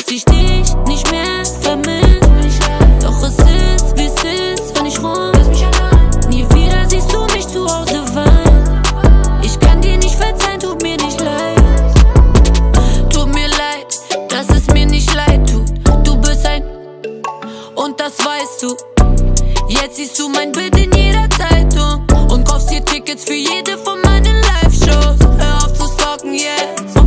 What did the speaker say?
ich dich nicht mehr vermiss. Doch es ist, wie es ist, wenn ich rum. Nie wieder siehst du mich zu Hause weinen. Ich kann dir nicht verzeihen, tut mir nicht leid. Tut mir leid, dass es mir nicht leid tut. Du bist ein und das weißt du. Jetzt siehst du mein Bild in jeder Zeitung und kaufst dir Tickets für jede von meinen Live-Shows. Hör auf zu stalken jetzt.